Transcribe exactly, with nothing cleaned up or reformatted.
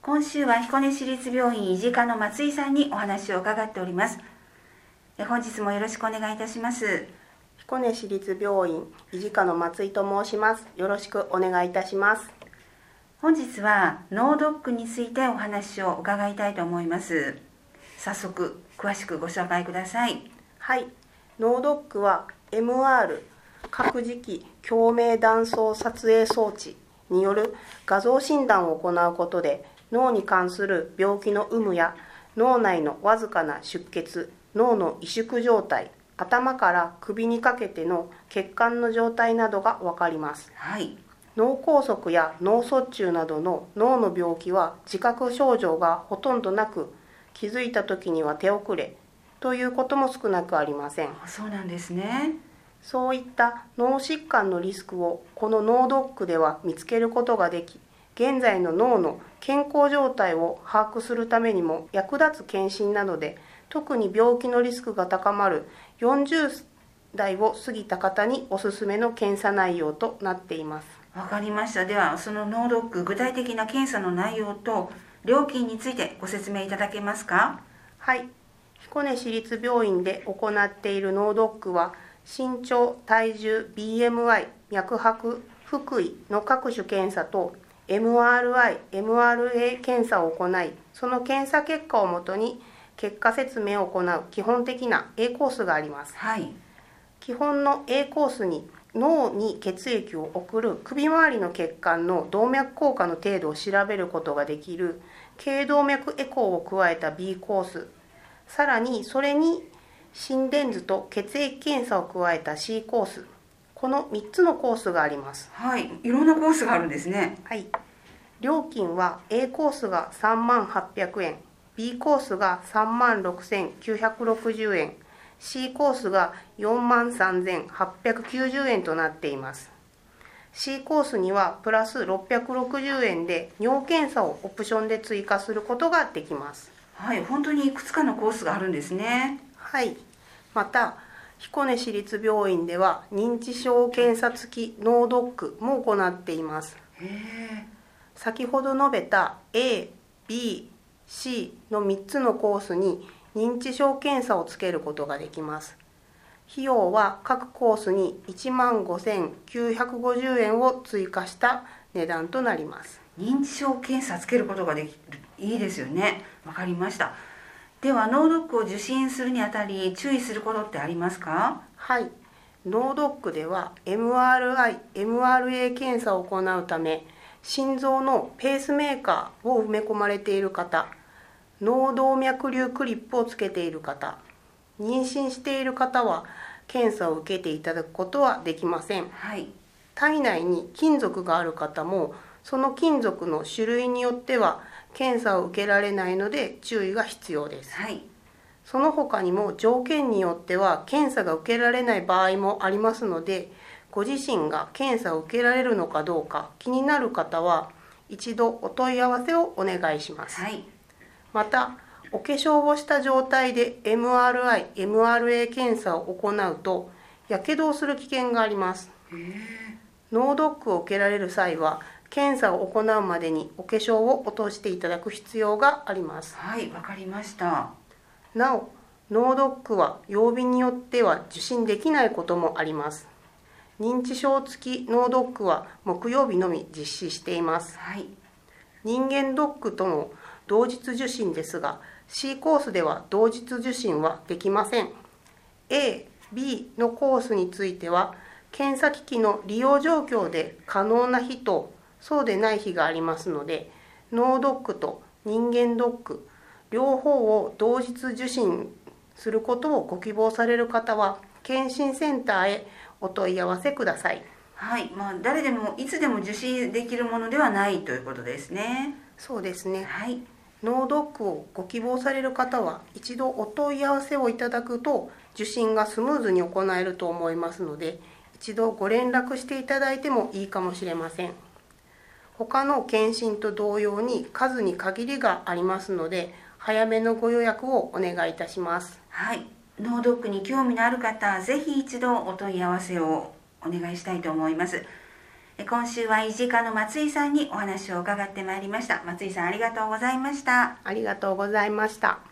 今週は彦根市立病院医事科の松井さんにお話を伺っております。え本日もよろしくお願いいたします。 彦根市立病院医事科の松井と申します。よろしくお願いいたします。 本日は脳ドックについてお話を伺いたいと思います。早速詳しくご紹介ください。 はい、脳ドックは エムアール 各磁気共鳴断層撮影装置による画像診断を行うことで、脳に関する病気の有無や脳内のわずかな出血、脳の萎縮状態、頭から首にかけての血管の状態などが分かります。 はい、 脳梗塞や脳卒中などの脳の病気は自覚症状がほとんどなく、気づいた時には手遅れということも少なくありません。 そうなんですね。 そういった脳疾患のリスクをこの脳ドックでは見つけることができ、現在の脳の健康状態を把握するためにも役立つ検診なので、特に病気のリスクが高まるよんじゅう代を過ぎた方におすすめの検査内容となっています。 わかりました。ではその脳ドック、具体的な検査の内容と料金についてご説明いただけますか？ はい、彦根市立病院で行っている脳ドックは、身長、体重、ビーエムアイ、脈拍、腹囲の各種検査と エムアールアイ、エムアールエー 検査を行い、その検査結果をもとに結果説明を行う基本的な A コースがあります。 はい、 基本の A コースに脳に血液を送る首周りの血管の動脈硬化の程度を調べることができる頸動脈エコーを加えた B コース、さらにそれに心電図と血液検査を加えた C コース、このみっつのコースがあります。 はい、いろんなコースがあるんですね。 はい、料金は A コースがさんまんはっぴゃくえん、B コースがさんまんろくせんきゅうひゃくろくじゅうえん、C コースがよんまんさんぜんはっぴゃくきゅうじゅうえんとなっています。C コースにはプラスろっぴゃくろくじゅうえんで尿検査をオプションで追加することができます。 はい、本当にいくつかのコースがあるんですね。 はい、また彦根市立病院では認知症検査付き脳ドックも行っています。 へえ。 先ほど述べた A、B、C のみっつのコースに認知症検査をつけることができます。費用は各コースにいちまんごせんきゅうひゃくごじゅうえんを追加した値段となります。 認知症検査つけることができる、いいですよね。わかりました。では脳ドックを受診するにあたり注意することってありますか？ はい、脳ドックでは エムアールアイ、エムアールエー 検査を行うため、心臓のペースメーカーを埋め込まれている方、脳動脈瘤クリップをつけている方、妊娠している方は検査を受けていただくことはできません。 はい、 体内に金属がある方も、その金属の種類によっては検査を受けられないので注意が必要です。 はい、 その他にも条件によっては検査が受けられない場合もありますので、ご自身が検査を受けられるのかどうか気になる方は一度お問い合わせをお願いします。 はい、 またお化粧をした状態で エムアールアイ、エムアールエー 検査を行うとやけどをする危険があります。 へえ。 脳ドックを受けられる際は検査を行うまでにお化粧を落としていただく必要があります。 はい、わかりました。 なお、脳ドックは曜日によっては受診できないこともあります。認知症付き脳ドックは木曜日のみ実施しています。 はい、 人間ドックとも同日受診ですが、C コースでは同日受診はできません。A、B のコースについては、検査機器の利用状況で可能な日とそうでない日がありますので、脳ドックと人間ドック両方を同日受診することをご希望される方は検診センターへお問い合わせください。 はい、まあ、誰でもいつでも受診できるものではないということですね。 そうですね。 はい、 脳ドックをご希望される方は一度お問い合わせをいただくと受診がスムーズに行えると思いますので、一度ご連絡していただいてもいいかもしれません。他の検診と同様に数に限りがありますので、早めのご予約をお願いいたします。 はい、脳ドックに興味のある方、ぜひ一度お問い合わせをお願いしたいと思います。 今週は医事課の松井さんにお話を伺ってまいりました。松井さん、ありがとうございました。 ありがとうございました。